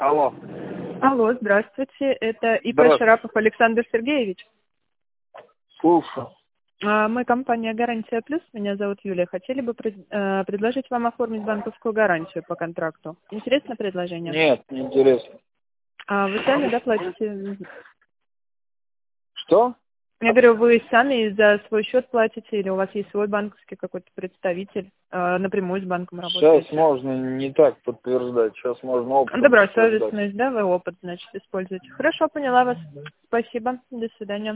Алло. Алло, здравствуйте. Это ИП Здравствуйте. Шарапов Александр Сергеевич. Слушаю. Мы компания «Гарантия Плюс». Меня зовут Юлия. Хотели бы предложить вам оформить банковскую гарантию по контракту. Интересное предложение? Нет, не интересно. Вы сами, да, платите? Что? Я говорю, вы сами за свой счет платите или у вас есть свой банковский какой-то представитель, напрямую с банком работаете? Сейчас можно не так подтверждать. Сейчас можно опыт. Добросовестность, да, вы опыт, значит, используете. Хорошо, поняла вас. Спасибо. До свидания.